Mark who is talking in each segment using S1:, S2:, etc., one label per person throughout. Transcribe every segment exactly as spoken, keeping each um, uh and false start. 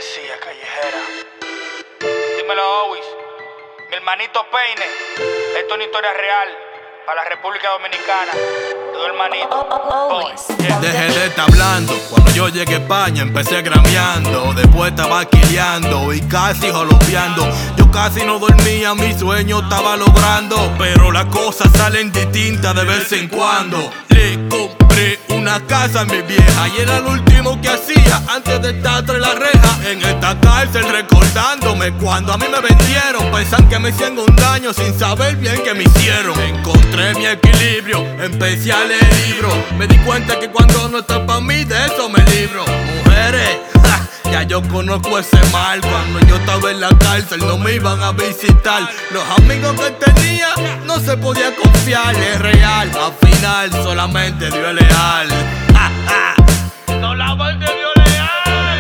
S1: poesía callejera. Dímelo, Owis. Mi hermanito Peine. Esto es una historia real para la República Dominicana. Tu hermanito.
S2: Yeah. Dejé de estar hablando. Cuando yo llegué a España empecé grameando. Después estaba quileando y casi jolopeando. Yo casi no dormía, mi sueño estaba logrando. Pero las cosas salen distintas de vez en cuando. Le compré una casa a mi vieja y era lo último que hacía antes de estar tras la reja. En esta cárcel recordándome cuando a mí me vendieron. Pensan que me hicieron un daño sin saber bien que me hicieron. Encontré mi equilibrio, empecé a leer libros. Me di cuenta que cuando no está pa' mí, de eso me libro. Mujeres, ja, ya yo conozco ese mal. Cuando yo estaba en la cárcel no me iban a visitar. Los amigos que tenía no se podía confiar, es real. Al final solamente Dios es leal. Ja, ja. Solamente Dios es leal.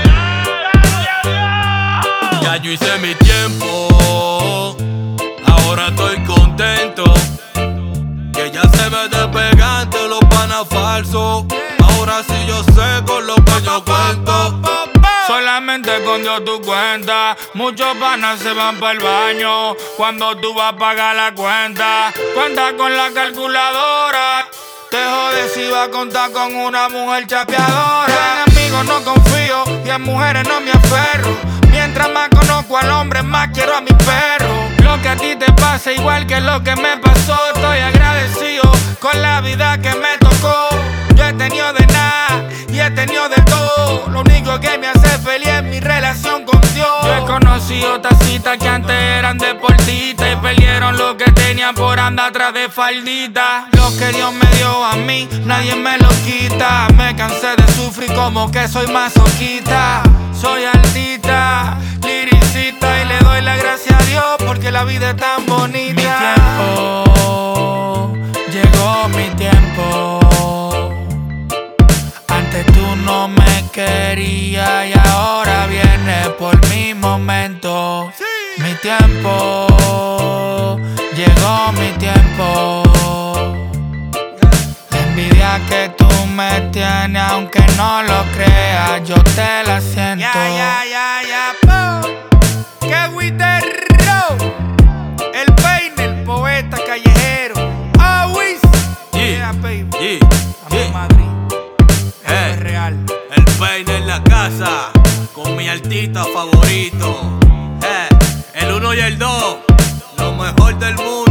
S2: Ya yo hice mi tiempo, ahora estoy contento. Que ya se me despegante los panas falsos. Ahora sí yo sé con lo que yo cuento.
S1: Solamente con Dios tú cuentas. Muchos panas se van para el baño cuando tú vas a pagar la cuenta. Cuenta con la calculadora. Te jodes si vas a contar con una mujer chapeadora. En amigos no confío y en mujeres no me aferro. Mientras más conozco al hombre, más quiero a mi perro. Lo que a ti te pasa igual que lo que me pasó. Estoy agradecido con la vida que me tocó. Yo he tenido de nada y he tenido de todo. Lo único que me hace feliz es mi relación con Dios. Yo he conocido tacitas que antes eran deportistas y perdieron lo que tenían por andar atrás de faldita. Lo que Dios me dio a mí, nadie me lo quita. Me cansé de sufrir como que soy masoquista. Soy artista, liricista y le doy la gracia a Dios porque la vida es tan bonita. Mi tiempo, llegó mi tiempo. Antes tú no me querías y ahora viene por mi momento. Sí. Mi tiempo, llegó mi tiempo. La envidia que tú me tienes, aunque no lo creas, yo te la siento. Ya, ya, ya, ya, po. Que with the road. El Peine, el poeta callejero. Owis.
S2: Yeah,
S1: yeah, baby.
S2: Yeah,
S1: Estamos
S2: yeah.
S1: en Madrid.
S2: Hey,
S1: es real.
S2: El Peine en la casa con mi artista favorito. Hey, el uno y el dos, lo mejor del mundo.